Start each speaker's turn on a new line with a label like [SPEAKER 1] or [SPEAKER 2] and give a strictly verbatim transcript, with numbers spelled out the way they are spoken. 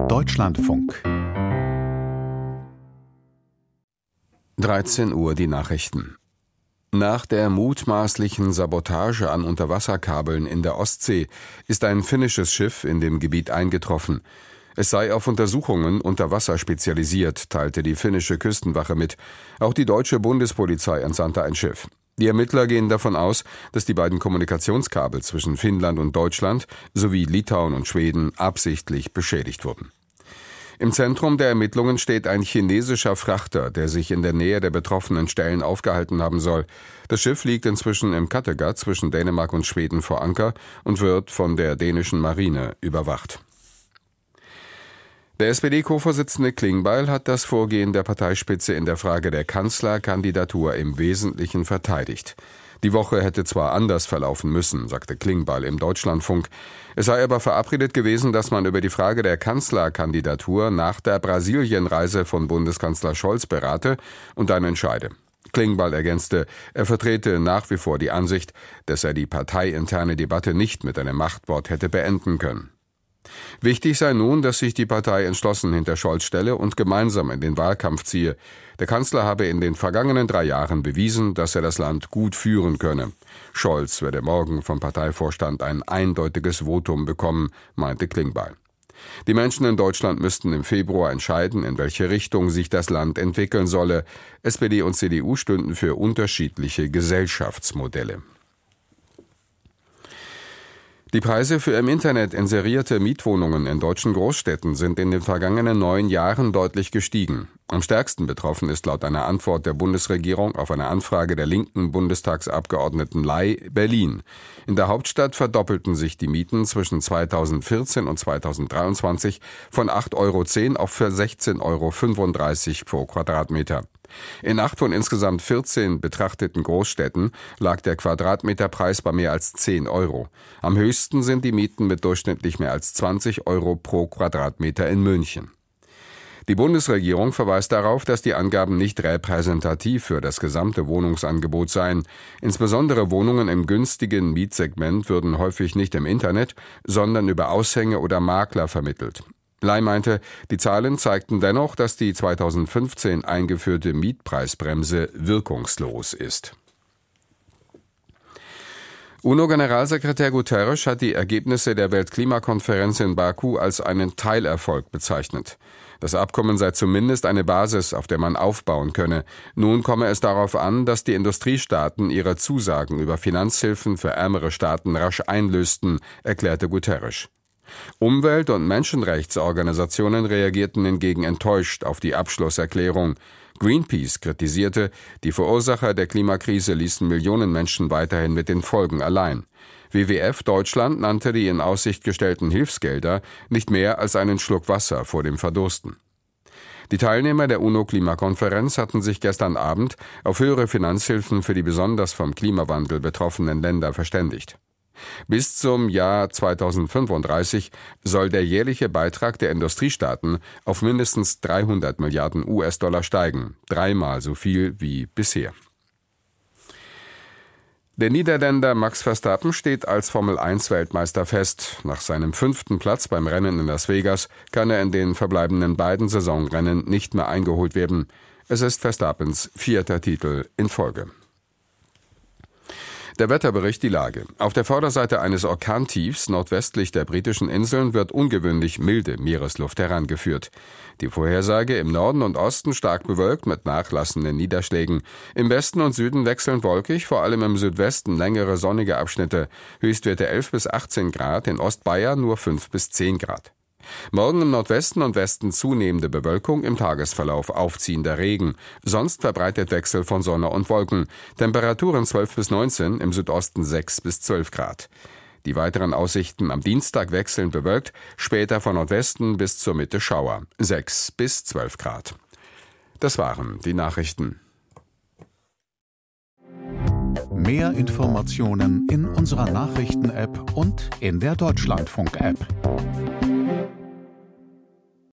[SPEAKER 1] Deutschlandfunk.
[SPEAKER 2] dreizehn Uhr die Nachrichten. Nach der mutmaßlichen Sabotage an Unterwasserkabeln in der Ostsee ist ein finnisches Schiff in dem Gebiet eingetroffen. Es sei auf Untersuchungen unter Wasser spezialisiert, teilte die finnische Küstenwache mit. Auch die deutsche Bundespolizei entsandte ein Schiff. Die Ermittler gehen davon aus, dass die beiden Kommunikationskabel zwischen Finnland und Deutschland sowie Litauen und Schweden absichtlich beschädigt wurden. Im Zentrum der Ermittlungen steht ein chinesischer Frachter, der sich in der Nähe der betroffenen Stellen aufgehalten haben soll. Das Schiff liegt inzwischen im Kattegat zwischen Dänemark und Schweden vor Anker und wird von der dänischen Marine überwacht. Der S P D-Co-Vorsitzende Klingbeil hat das Vorgehen der Parteispitze in der Frage der Kanzlerkandidatur im Wesentlichen verteidigt. Die Woche hätte zwar anders verlaufen müssen, sagte Klingbeil im Deutschlandfunk. Es sei aber verabredet gewesen, dass man über die Frage der Kanzlerkandidatur nach der Brasilienreise von Bundeskanzler Scholz berate und dann entscheide. Klingbeil ergänzte, er vertrete nach wie vor die Ansicht, dass er die parteiinterne Debatte nicht mit einem Machtwort hätte beenden können. Wichtig sei nun, dass sich die Partei entschlossen hinter Scholz stelle und gemeinsam in den Wahlkampf ziehe. Der Kanzler habe in den vergangenen drei Jahren bewiesen, dass er das Land gut führen könne. Scholz werde morgen vom Parteivorstand ein eindeutiges Votum bekommen, meinte Klingbeil. Die Menschen in Deutschland müssten im Februar entscheiden, in welche Richtung sich das Land entwickeln solle. S P D und C D U stünden für unterschiedliche Gesellschaftsmodelle. Die Preise für im Internet inserierte Mietwohnungen in deutschen Großstädten sind in den vergangenen neun Jahren deutlich gestiegen. Am stärksten betroffen ist laut einer Antwort der Bundesregierung auf eine Anfrage der linken Bundestagsabgeordneten Ley Berlin. In der Hauptstadt verdoppelten sich die Mieten zwischen zweitausendvierzehn und zweitausenddreiundzwanzig von acht Euro zehn auf sechzehn Euro fünfunddreißig pro Quadratmeter. In acht von insgesamt vierzehn betrachteten Großstädten lag der Quadratmeterpreis bei mehr als zehn Euro. Am höchsten sind die Mieten mit durchschnittlich mehr als zwanzig Euro pro Quadratmeter in München. Die Bundesregierung verweist darauf, dass die Angaben nicht repräsentativ für das gesamte Wohnungsangebot seien. Insbesondere Wohnungen im günstigen Mietsegment würden häufig nicht im Internet, sondern über Aushänge oder Makler vermittelt. Ley meinte, die Zahlen zeigten dennoch, dass die zweitausendfünfzehn eingeführte Mietpreisbremse wirkungslos ist. UNO-Generalsekretär Guterres hat die Ergebnisse der Weltklimakonferenz in Baku als einen Teilerfolg bezeichnet. Das Abkommen sei zumindest eine Basis, auf der man aufbauen könne. Nun komme es darauf an, dass die Industriestaaten ihre Zusagen über Finanzhilfen für ärmere Staaten rasch einlösten, erklärte Guterres. Umwelt- und Menschenrechtsorganisationen reagierten hingegen enttäuscht auf die Abschlusserklärung. Greenpeace kritisierte, die Verursacher der Klimakrise ließen Millionen Menschen weiterhin mit den Folgen allein. W W F Deutschland nannte die in Aussicht gestellten Hilfsgelder nicht mehr als einen Schluck Wasser vor dem Verdursten. Die Teilnehmer der UNO-Klimakonferenz hatten sich gestern Abend auf höhere Finanzhilfen für die besonders vom Klimawandel betroffenen Länder verständigt. Bis zum Jahr zweitausendfünfunddreißig soll der jährliche Beitrag der Industriestaaten auf mindestens dreihundert Milliarden U S-Dollar steigen, dreimal so viel wie bisher. Der Niederländer Max Verstappen steht als Formel eins Weltmeister fest. Nach seinem fünften Platz beim Rennen in Las Vegas kann er in den verbleibenden beiden Saisonrennen nicht mehr eingeholt werden. Es ist Verstappens vierter Titel in Folge. Der Wetterbericht, die Lage. Auf der Vorderseite eines Orkantiefs nordwestlich der britischen Inseln wird ungewöhnlich milde Meeresluft herangeführt. Die Vorhersage: im Norden und Osten stark bewölkt mit nachlassenden Niederschlägen. Im Westen und Süden wechselnd wolkig, vor allem im Südwesten längere sonnige Abschnitte. Höchstwerte elf bis achtzehn Grad, in Ostbayern nur fünf bis zehn Grad. Morgen im Nordwesten und Westen zunehmende Bewölkung, im Tagesverlauf aufziehender Regen. Sonst verbreitet Wechsel von Sonne und Wolken. Temperaturen zwölf bis neunzehn, im Südosten sechs bis zwölf Grad. Die weiteren Aussichten: am Dienstag wechselnd bewölkt, später von Nordwesten bis zur Mitte Schauer. sechs bis zwölf Grad. Das waren die Nachrichten.
[SPEAKER 1] Mehr Informationen in unserer Nachrichten-App und in der Deutschlandfunk-App.